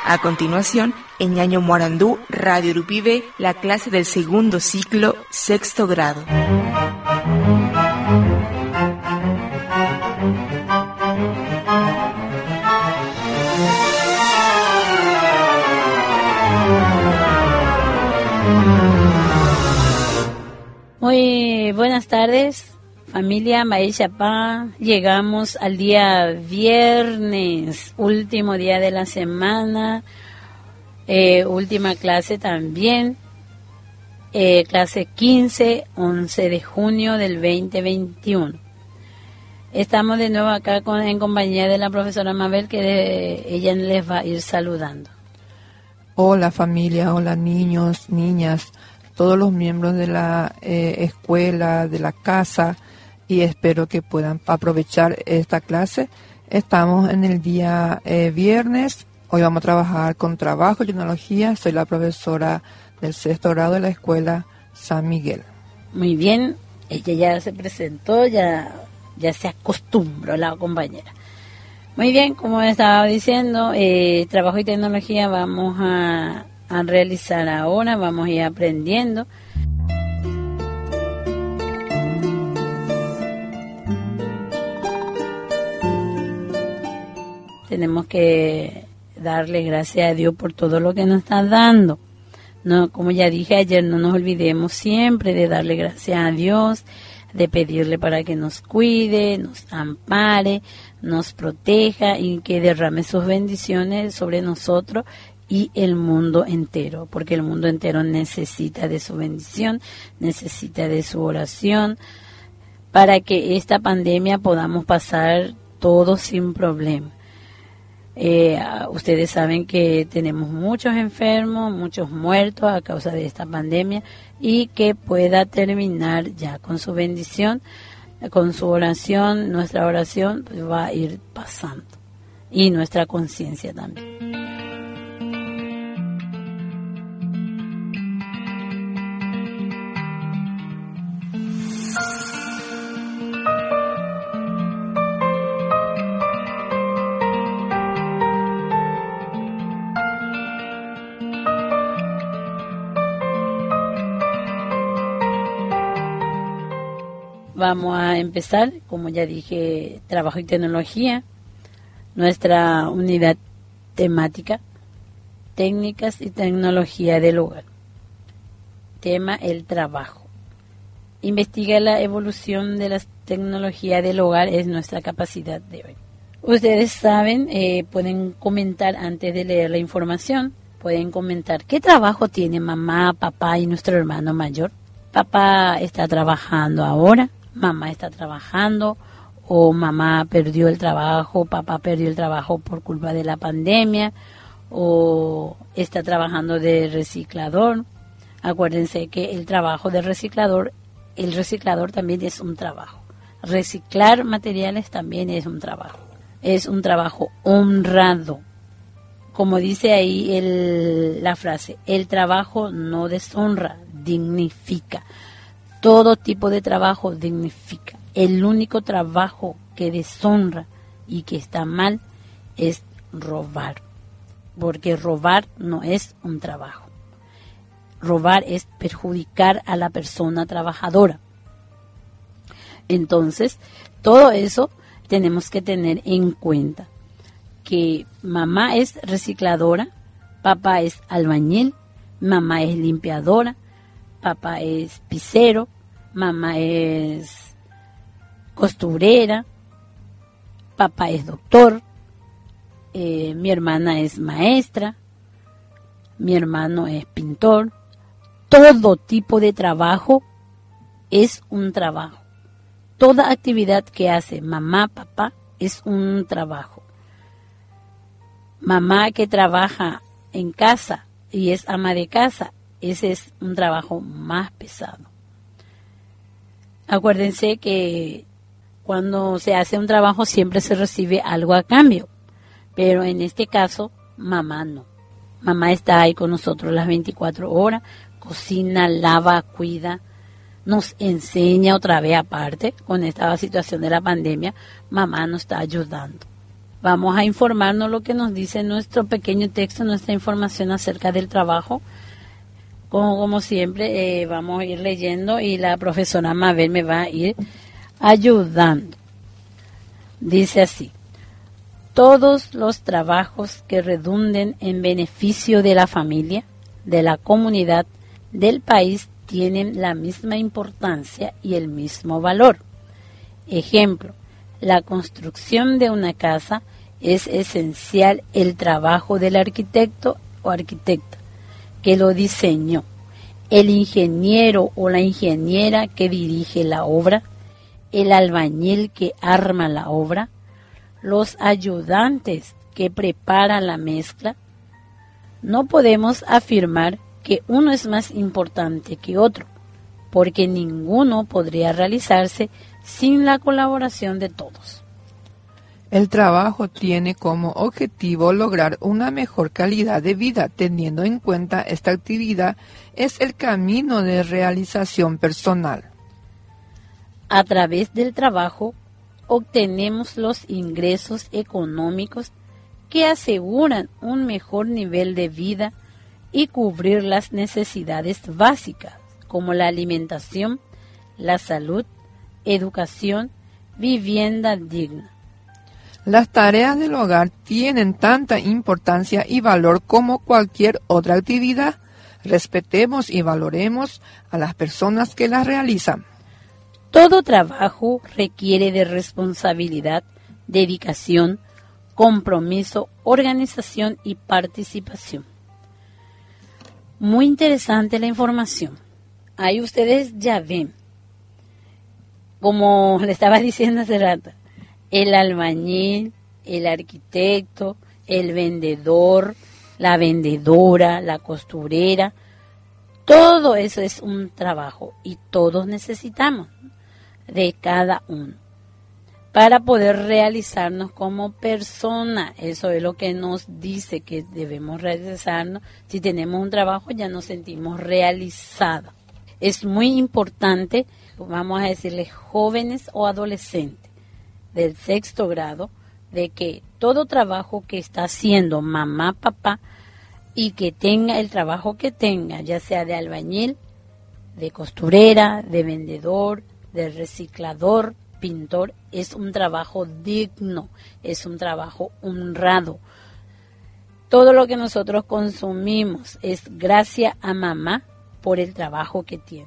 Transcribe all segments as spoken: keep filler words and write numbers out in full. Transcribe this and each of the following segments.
A continuación, en Ñaño Morandú, Radio Urupibe, la clase del segundo ciclo, sexto grado. Muy buenas tardes, familia Maechapá. Llegamos al día viernes, último día de la semana, eh, última clase también, eh, clase quince, once de junio del veinte veintiuno. Estamos de nuevo acá con, en compañía de la profesora Mabel, que de, ella les va a ir saludando. Hola familia, hola niños, niñas, todos los miembros de la eh, escuela, de la casa, y espero que puedan aprovechar esta clase. Estamos en el día eh, viernes, hoy vamos a trabajar con trabajo y tecnología. Soy la profesora del sexto grado de la escuela San Miguel. Muy bien, ella ya se presentó, ya, ya se acostumbró la compañera. Muy bien, como estaba diciendo, eh, trabajo y tecnología vamos a... a realizar ahora, vamos a ir aprendiendo. Tenemos que darle gracias a Dios por todo lo que nos está dando. No, como ya dije ayer, no nos olvidemos siempre de darle gracias a Dios, de pedirle para que nos cuide, nos ampare, nos proteja y que derrame sus bendiciones sobre nosotros y el mundo entero, porque el mundo entero necesita de su bendición, necesita de su oración, para que esta pandemia podamos pasar todos sin problema. Eh, ustedes saben que tenemos muchos enfermos, muchos muertos a causa de esta pandemia, y que pueda terminar ya con su bendición, con su oración. Nuestra oración pues va a ir pasando, y nuestra conciencia también. Vamos a empezar, como ya dije, trabajo y tecnología, nuestra unidad temática, técnicas y tecnología del hogar. Tema: el trabajo. Investiga la evolución de las tecnologías del hogar, es nuestra capacidad de hoy. Ustedes saben, eh, pueden comentar antes de leer la información, pueden comentar qué trabajo tiene mamá, papá y nuestro hermano mayor. Papá está trabajando ahora, mamá está trabajando, o mamá perdió el trabajo, papá perdió el trabajo por culpa de la pandemia, o está trabajando de reciclador. Acuérdense que el trabajo de reciclador, el reciclador también es un trabajo. Reciclar materiales también es un trabajo. Es un trabajo honrado. Como dice ahí el, la frase, el trabajo no deshonra, dignifica. Todo tipo de trabajo dignifica. El único trabajo que deshonra y que está mal es robar. Porque robar no es un trabajo. Robar es perjudicar a la persona trabajadora. Entonces, todo eso tenemos que tener en cuenta. Que mamá es recicladora, papá es albañil, mamá es limpiadora, papá es pisero, mamá es costurera, papá es doctor, eh, mi hermana es maestra, mi hermano es pintor. Todo tipo de trabajo es un trabajo. Toda actividad que hace mamá, papá es un trabajo. Mamá que trabaja en casa y es ama de casa, ese es un trabajo más pesado. Acuérdense que cuando se hace un trabajo siempre se recibe algo a cambio, pero en este caso mamá no. Mamá está ahí con nosotros las veinticuatro horas, cocina, lava, cuida, nos enseña otra vez aparte. Con esta situación de la pandemia, mamá nos está ayudando. Vamos a informarnos lo que nos dice nuestro pequeño texto, nuestra información acerca del trabajo. Como, como siempre, eh, vamos a ir leyendo y la profesora Mabel me va a ir ayudando. Dice así: todos los trabajos que redunden en beneficio de la familia, de la comunidad, del país, tienen la misma importancia y el mismo valor. Ejemplo, la construcción de una casa es esencial el trabajo del arquitecto o arquitecta que lo diseñó, el ingeniero o la ingeniera que dirige la obra, el albañil que arma la obra, los ayudantes que preparan la mezcla. No podemos afirmar que uno es más importante que otro, porque ninguno podría realizarse sin la colaboración de todos. El trabajo tiene como objetivo lograr una mejor calidad de vida. Teniendo en cuenta esta actividad, es el camino de realización personal. A través del trabajo obtenemos los ingresos económicos que aseguran un mejor nivel de vida y cubrir las necesidades básicas como la alimentación, la salud, educación, vivienda digna. Las tareas del hogar tienen tanta importancia y valor como cualquier otra actividad. Respetemos y valoremos a las personas que las realizan. Todo trabajo requiere de responsabilidad, dedicación, compromiso, organización y participación. Muy interesante la información. Ahí ustedes ya ven, como le estaba diciendo hace rato, el albañil, el arquitecto, el vendedor, la vendedora, la costurera, todo eso es un trabajo y todos necesitamos de cada uno para poder realizarnos como persona. Eso es lo que nos dice que debemos realizarnos. Si tenemos un trabajo ya nos sentimos realizados. Es muy importante, vamos a decirles jóvenes o adolescentes del sexto grado, de que todo trabajo que está haciendo mamá, papá, y que tenga el trabajo que tenga, ya sea de albañil, de costurera, de vendedor, de reciclador, pintor, es un trabajo digno, es un trabajo honrado. Todo lo que nosotros consumimos es gracias a mamá por el trabajo que tiene.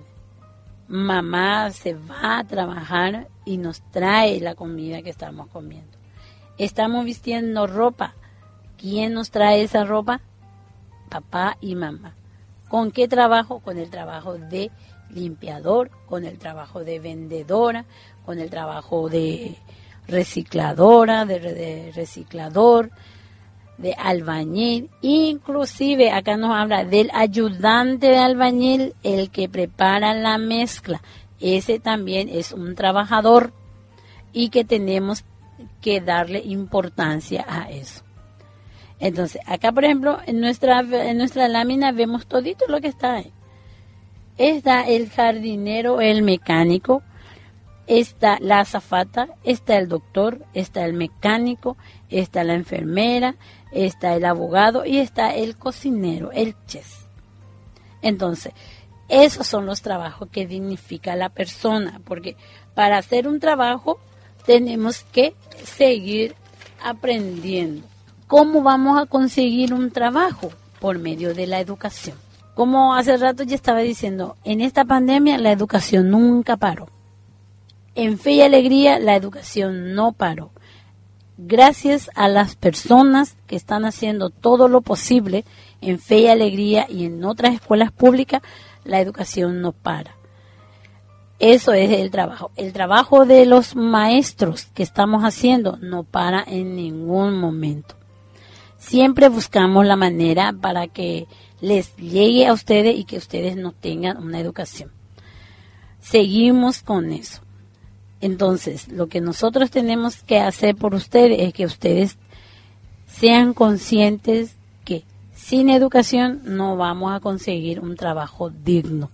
Mamá se va a trabajar y nos trae la comida que estamos comiendo. Estamos vistiendo ropa. ¿Quién nos trae esa ropa? Papá y mamá. ¿Con qué trabajo? Con el trabajo de limpiador, con el trabajo de vendedora, con el trabajo de recicladora, de, de reciclador, de albañil. Inclusive acá nos habla del ayudante de albañil, el que prepara la mezcla. Ese también es un trabajador y que tenemos que darle importancia a eso. Entonces, acá por ejemplo, en nuestra, en nuestra lámina vemos todito lo que está ahí. Está el jardinero, el mecánico, está la azafata, está el doctor, está el mecánico, está la enfermera, está el abogado y está el cocinero, el chef. Entonces, esos son los trabajos que dignifica a la persona, porque para hacer un trabajo tenemos que seguir aprendiendo. ¿Cómo vamos a conseguir un trabajo? Por medio de la educación. Como hace rato ya estaba diciendo, en esta pandemia la educación nunca paró. En Fe y Alegría la educación no paró. Gracias a las personas que están haciendo todo lo posible en Fe y Alegría y en otras escuelas públicas, la educación no para. Eso es el trabajo. El trabajo de los maestros que estamos haciendo no para en ningún momento. Siempre buscamos la manera para que les llegue a ustedes y que ustedes no tengan una educación. Seguimos con eso. Entonces, lo que nosotros tenemos que hacer por ustedes es que ustedes sean conscientes que sin educación no vamos a conseguir un trabajo digno.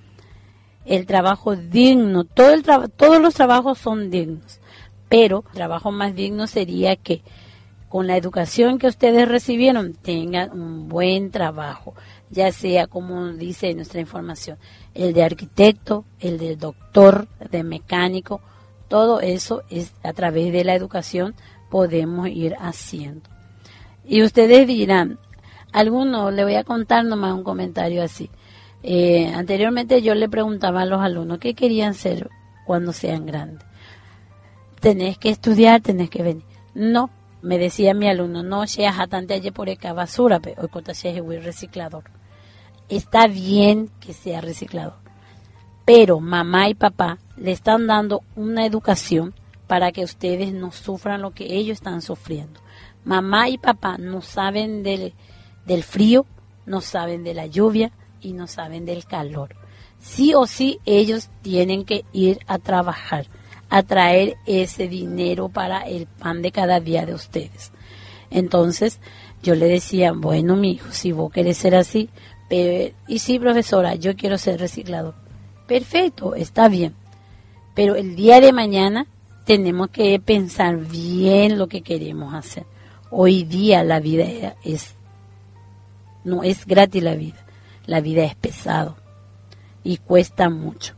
El trabajo digno, todo el tra- todos los trabajos son dignos, pero el trabajo más digno sería que con la educación que ustedes recibieron, tengan un buen trabajo, ya sea, como dice nuestra información, el de arquitecto, el de doctor, de mecánico, todo eso es a través de la educación podemos ir haciendo. Y ustedes dirán, algunos, le voy a contar nomás un comentario así. Eh, anteriormente yo le preguntaba a los alumnos qué querían ser cuando sean grandes. Tenés que estudiar, tenés que venir. No, me decía mi alumno, no seas atante allí por esta basura, pero hoy conta voy reciclador. Está bien que sea reciclador, pero mamá y papá le están dando una educación para que ustedes no sufran lo que ellos están sufriendo. Mamá y papá no saben del, del frío, no saben de la lluvia y no saben del calor. Sí o sí ellos tienen que ir a trabajar, a traer ese dinero para el pan de cada día de ustedes. Entonces yo le decía, bueno, mi hijo, si vos querés ser así, pero, y sí, profesora, yo quiero ser reciclador. Perfecto, está bien. Pero el día de mañana tenemos que pensar bien lo que queremos hacer. Hoy día la vida es, no es gratis la vida. La vida es pesado y cuesta mucho.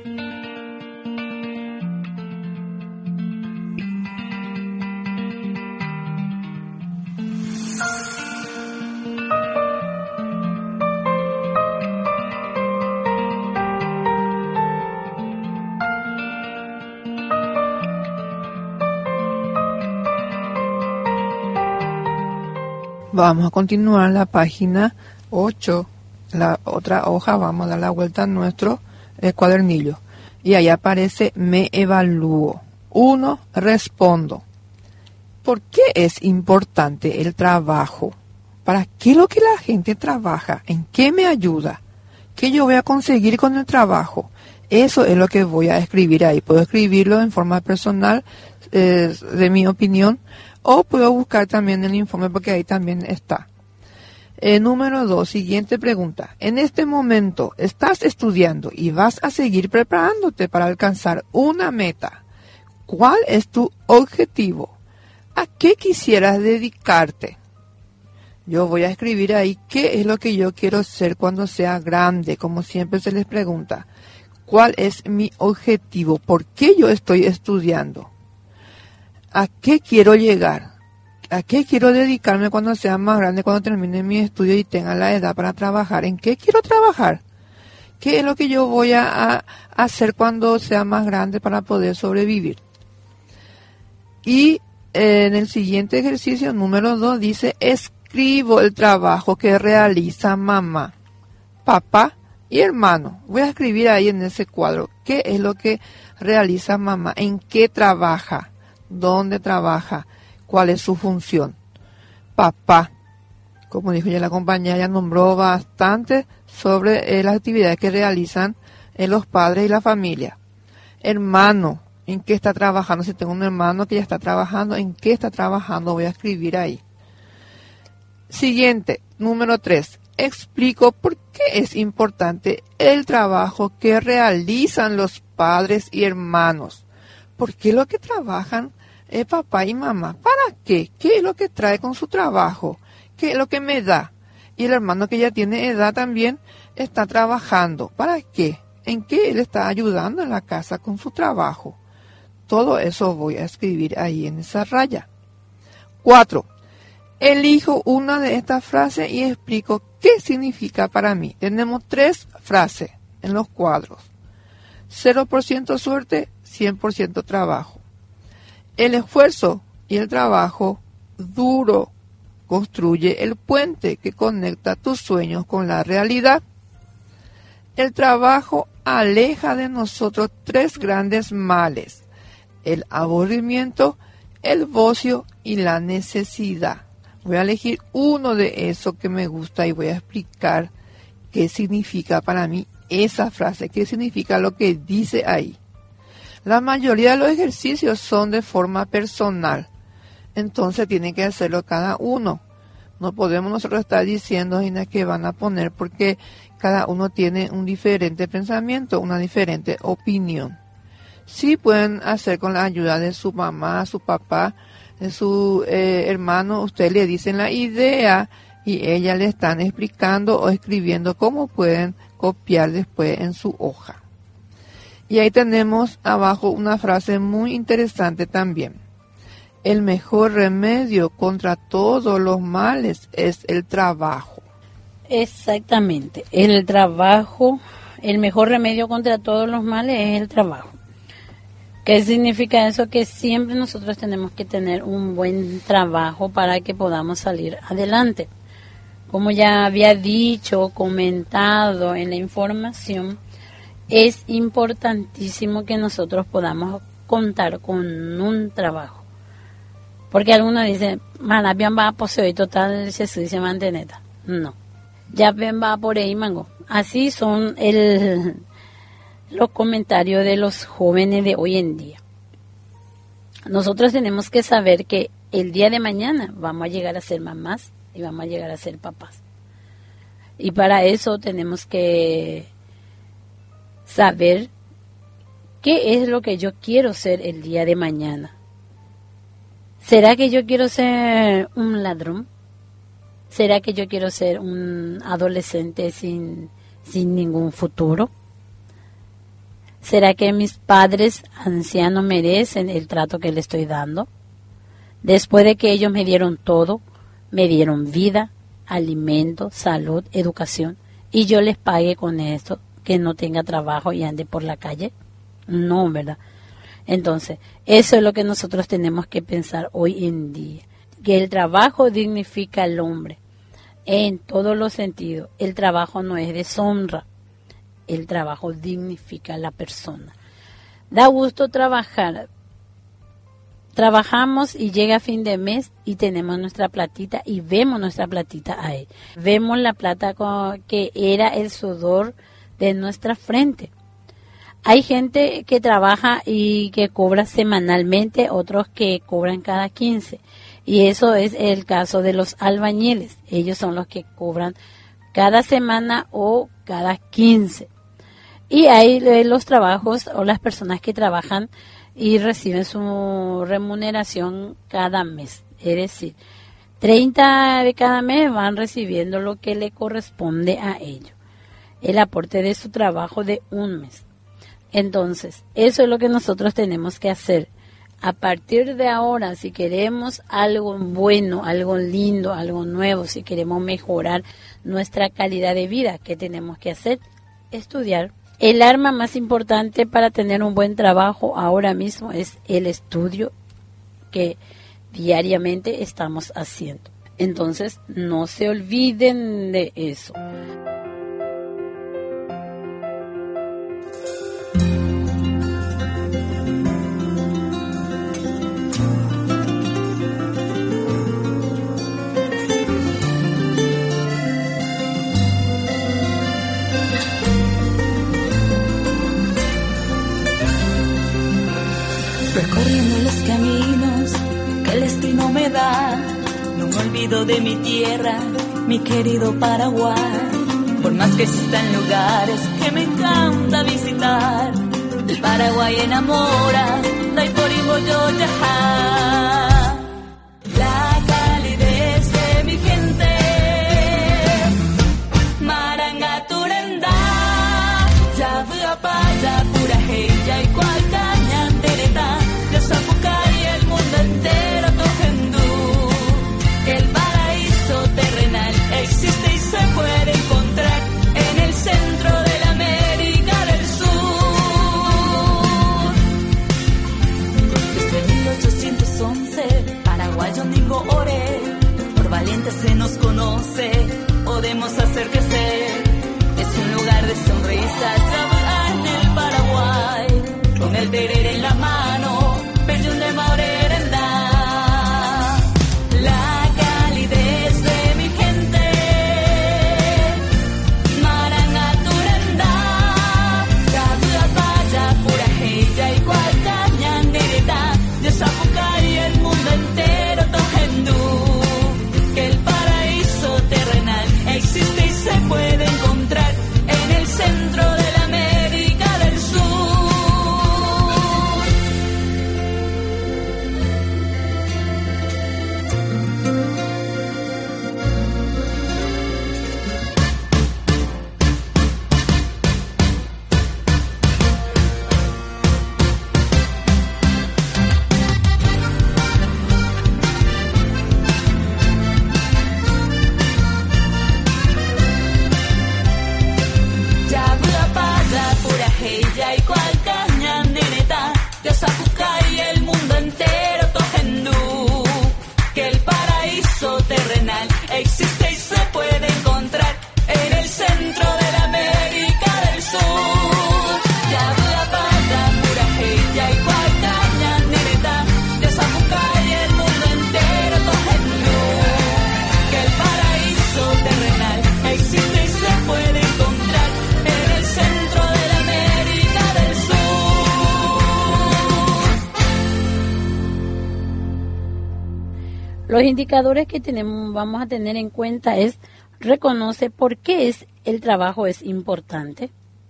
Vamos a continuar la página ocho, la otra hoja, vamos a dar la vuelta a nuestro eh, cuadernillo. Y ahí aparece me evalúo. Uno, respondo. ¿Por qué es importante el trabajo? ¿Para qué es lo que la gente trabaja? ¿En qué me ayuda? ¿Qué yo voy a conseguir con el trabajo? Eso es lo que voy a escribir ahí. Puedo escribirlo en forma personal, eh, de mi opinión, o puedo buscar también el informe porque ahí también está. Eh, número dos, siguiente pregunta. En este momento estás estudiando y vas a seguir preparándote para alcanzar una meta. ¿Cuál es tu objetivo? ¿A qué quisieras dedicarte? Yo voy a escribir ahí qué es lo que yo quiero ser cuando sea grande, como siempre se les pregunta. ¿Cuál es mi objetivo? ¿Por qué yo estoy estudiando? ¿A qué quiero llegar? ¿A qué quiero dedicarme cuando sea más grande, cuando termine mi estudio y tenga la edad para trabajar? ¿En qué quiero trabajar? ¿Qué es lo que yo voy a, a hacer cuando sea más grande para poder sobrevivir? Y eh, en el siguiente ejercicio, número dos, dice, escribo el trabajo que realiza mamá, papá y hermano. Voy a escribir ahí en ese cuadro, ¿qué es lo que realiza mamá? ¿En qué trabaja? ¿Dónde trabaja? ¿Cuál es su función? Papá, como dijo ya la compañera, ya nombró bastante sobre eh, las actividades que realizan eh, los padres y la familia. Hermano, ¿en qué está trabajando? Si tengo un hermano que ya está trabajando, ¿en qué está trabajando? Voy a escribir ahí. Siguiente, número tres. Explico por qué es importante el trabajo que realizan los padres y hermanos. ¿Por qué lo que trabajan eh, papá y mamá? ¿Para qué? ¿Qué es lo que trae con su trabajo? ¿Qué es lo que me da? Y el hermano que ya tiene edad también está trabajando. ¿Para qué? ¿En qué él está ayudando en la casa con su trabajo? Todo eso voy a escribir ahí en esa raya. Cuatro. Elijo una de estas frases y explico qué significa para mí. Tenemos tres frases en los cuadros. cero por ciento suerte, cien por ciento trabajo. El esfuerzo y el trabajo duro construye el puente que conecta tus sueños con la realidad. El trabajo aleja de nosotros tres grandes males: el aburrimiento, el ocio y la necesidad. Voy a elegir uno de esos que me gusta y voy a explicar qué significa para mí esa frase, qué significa lo que dice ahí. La mayoría de los ejercicios son de forma personal, entonces tienen que hacerlo cada uno. No podemos nosotros estar diciendo que van a poner porque cada uno tiene un diferente pensamiento, una diferente opinión. Sí pueden hacer con la ayuda de su mamá, su papá, su eh, hermano, usted le dicen la idea y ella le están explicando o escribiendo cómo pueden copiar después en su hoja. Y ahí tenemos abajo una frase muy interesante también. El mejor remedio contra todos los males es el trabajo. Exactamente, el trabajo, el mejor remedio contra todos los males es el trabajo. ¿Qué significa eso? Que siempre nosotros tenemos que tener un buen trabajo para que podamos salir adelante. Como ya había dicho, comentado en la información, es importantísimo que nosotros podamos contar con un trabajo. Porque algunos dicen, mana, bien va a poseer y total se dice manteneta. No. Ya bien va por ahí, mango. Así son el, los comentarios de los jóvenes de hoy en día. Nosotros tenemos que saber que el día de mañana vamos a llegar a ser mamás y vamos a llegar a ser papás. Y para eso tenemos que saber qué es lo que yo quiero ser el día de mañana. ¿Será que yo quiero ser un ladrón? ¿Será que yo quiero ser un adolescente sin, sin ningún futuro? ¿Será que mis padres ancianos merecen el trato que les estoy dando? Después de que ellos me dieron todo, me dieron vida, alimento, salud, educación, y yo les pague con esto, que no tenga trabajo y ande por la calle. No, ¿verdad? Entonces, eso es lo que nosotros tenemos que pensar hoy en día, que el trabajo dignifica al hombre en todos los sentidos. El trabajo no es deshonra, el trabajo dignifica a la persona. Da gusto trabajar. Trabajamos y llega fin de mes y tenemos nuestra platita y vemos nuestra platita ahí. Vemos la plata con, que era el sudor de nuestra frente. Hay gente que trabaja y que cobra semanalmente, otros que cobran cada quince. Y eso es el caso de los albañiles. Ellos son los que cobran cada semana o cada quince. Y hay los trabajos o las personas que trabajan y reciben su remuneración cada mes. Es decir, treinta de cada mes van recibiendo lo que le corresponde a ellos. El aporte de su trabajo de un mes. Entonces, eso es lo que nosotros tenemos que hacer. A partir de ahora, si queremos algo bueno, algo lindo, algo nuevo, si queremos mejorar nuestra calidad de vida, ¿qué tenemos que hacer? Estudiar. El arma más importante para tener un buen trabajo ahora mismo es el estudio que diariamente estamos haciendo. Entonces, no se olviden de eso. Recorriendo los caminos que el destino me da, no me olvido de mi tierra, mi querido Paraguay. Por más que existan lugares que me encanta visitar, el Paraguay enamora, dai por yo viajar. La calidez de mi gente, Marangaturenda, ya vuapa, ya pura heya y cualcaña tereta. Zapucay, el mundo entero Tojendú. El paraíso terrenal existe y se puede encontrar en el centro de la América del Sur. Desde mil ochocientos once, paraguayo Ningo Ore, por valientes se nos conoce, podemos hacer crecer. Es un lugar de sonrisas, trabajar en el Paraguay, con el Los indicadores que tenemos, vamos a tener en cuenta es, reconoce por qué es, el trabajo es importante.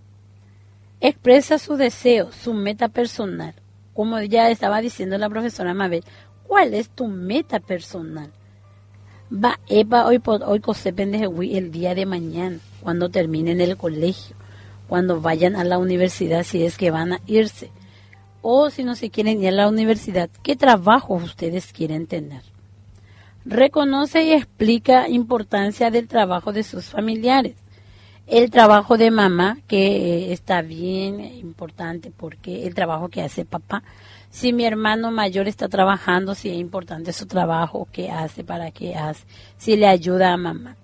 Expresa su deseo, su meta personal. Como ya estaba diciendo la profesora Mabel, ¿cuál es tu meta personal? Va, Eva, hoy, hoy el día de mañana, cuando terminen el colegio, cuando vayan a la universidad, si es que van a irse, o si no se quieren ir a la universidad, ¿qué trabajo ustedes quieren tener? Reconoce y explica importancia del trabajo de sus familiares. El trabajo de mamá, que está bien importante, porque el trabajo que hace papá. Si mi hermano mayor está trabajando, si es importante su trabajo, qué hace, para qué hace, si le ayuda a mamá.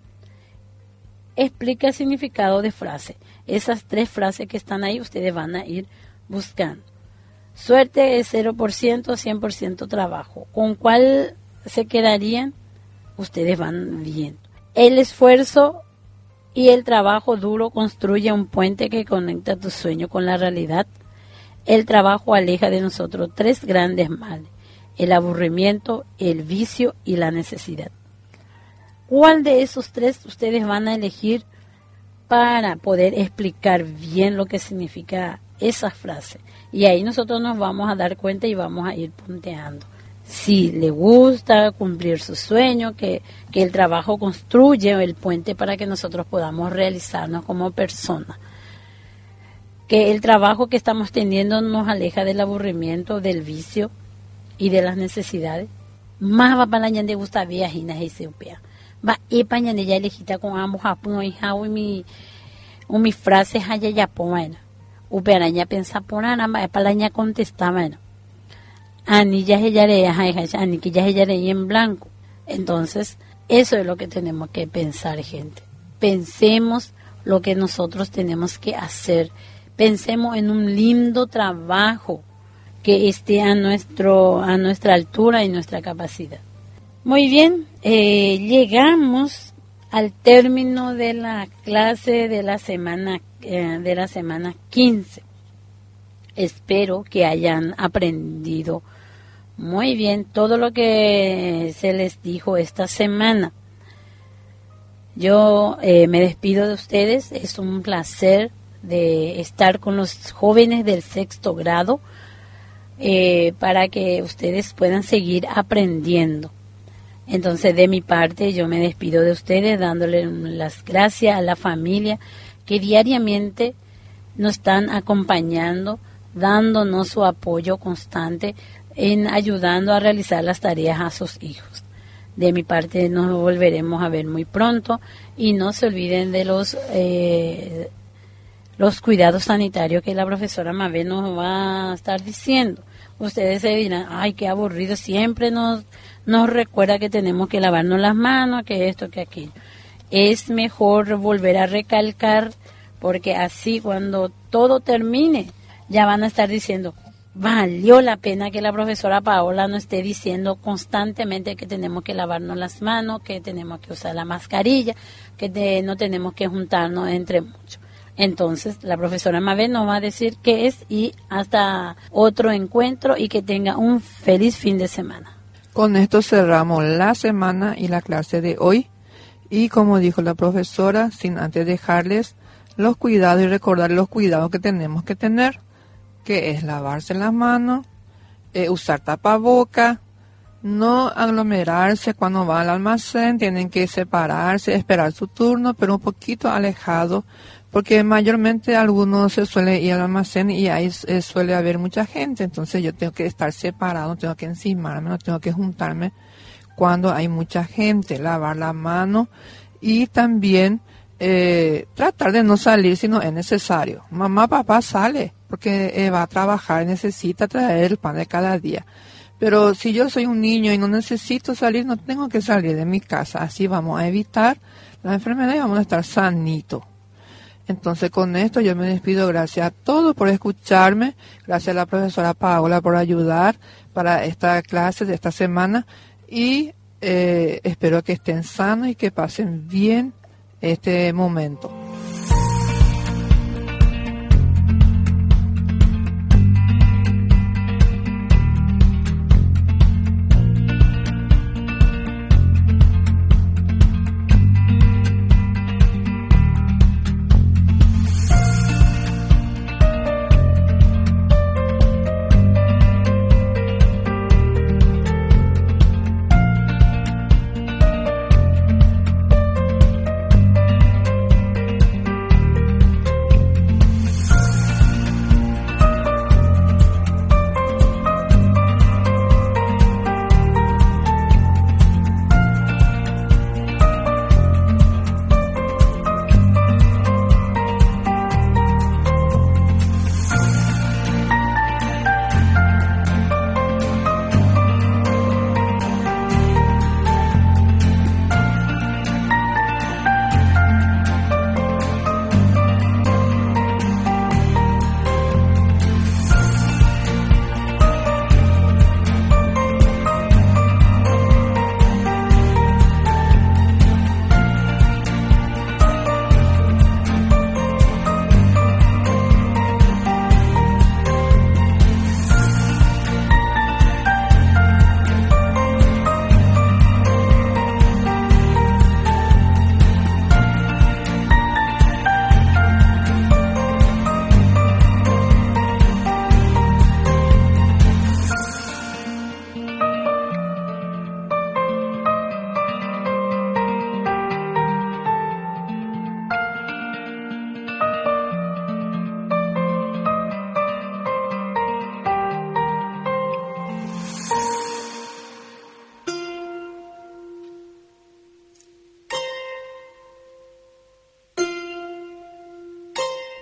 Explica el significado de frase. Esas tres frases que están ahí, ustedes van a ir buscando. Suerte es cero por ciento, cien por ciento trabajo. ¿Con cuál se quedarían? Ustedes van viendo. El esfuerzo y el trabajo duro construye un puente que conecta tu sueño con la realidad. El trabajo aleja de nosotros tres grandes males: el aburrimiento, el vicio y la necesidad. ¿Cuál de esos tres ustedes van a elegir para poder explicar bien lo que significa esa frase? Y ahí nosotros nos vamos a dar cuenta y vamos a ir punteando. Si le gusta cumplir su sueño, que, que el trabajo construye el puente para que nosotros podamos realizarnos como personas. Que el trabajo que estamos teniendo nos aleja del aburrimiento, del vicio y de las necesidades. Más va para la de gusta viajinas y se upea. Va y pañane ya elegita con ambos japón y jaui mi mi frase haya ya bueno. Uperaña pensa por ana va para la contesta bueno. Ani ya ella le ani que ya ella le en blanco. Entonces, eso es lo que tenemos que pensar, gente. Pensemos lo que nosotros tenemos que hacer. Pensemos en un lindo trabajo que esté a nuestro a nuestra altura y nuestra capacidad. Muy bien, eh, llegamos al término de la clase de la semana eh, de la semana quince. Espero que hayan aprendido muy bien todo lo que se les dijo esta semana. Yo eh, me despido de ustedes. Es un placer de estar con los jóvenes del sexto grado eh, para que ustedes puedan seguir aprendiendo. Entonces, de mi parte, yo me despido de ustedes dándole las gracias a la familia que diariamente nos están acompañando, dándonos su apoyo constante en ayudando a realizar las tareas a sus hijos. De mi parte, nos volveremos a ver muy pronto y no se olviden de los eh, los cuidados sanitarios que la profesora Mabel nos va a estar diciendo. Ustedes se dirán, ay, qué aburrido, siempre nos, nos recuerda que tenemos que lavarnos las manos, que esto, que aquello. Es mejor volver a recalcar, porque así cuando todo termine, ya van a estar diciendo, valió la pena que la profesora Paola nos esté diciendo constantemente que tenemos que lavarnos las manos, que tenemos que usar la mascarilla, que de, no tenemos que juntarnos entre muchos. Entonces, la profesora Mabel nos va a decir qué es y hasta otro encuentro y que tenga un feliz fin de semana. Con esto cerramos la semana y la clase de hoy. Y como dijo la profesora, sin antes dejarles los cuidados y recordar los cuidados que tenemos que tener, que es lavarse las manos, eh, usar tapaboca, no aglomerarse cuando van al almacén, tienen que separarse, esperar su turno, pero un poquito alejado, porque mayormente algunos se suelen ir al almacén y ahí eh, suele haber mucha gente, entonces yo tengo que estar separado, no tengo que encimarme, no tengo que juntarme cuando hay mucha gente, lavar la mano y también eh, tratar de no salir si no es necesario. Mamá, papá sale porque eh, va a trabajar, necesita traer el pan de cada día. Pero si yo soy un niño y no necesito salir, no tengo que salir de mi casa. Así vamos a evitar la enfermedad y vamos a estar sanitos. Entonces, con esto yo me despido. Gracias a todos por escucharme. Gracias a la profesora Paola por ayudar para esta clase de esta semana. Y eh, espero que estén sanos y que pasen bien este momento.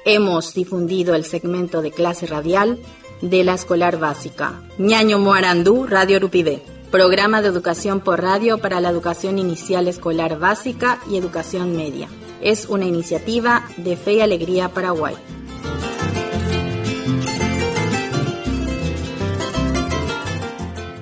hemos difundido el segmento de clase radial de la escolar básica. Ñaño Moarandú, Radio Urupide. Programa de educación por radio para la educación inicial escolar básica y educación media. Es una iniciativa de Fe y Alegría Paraguay.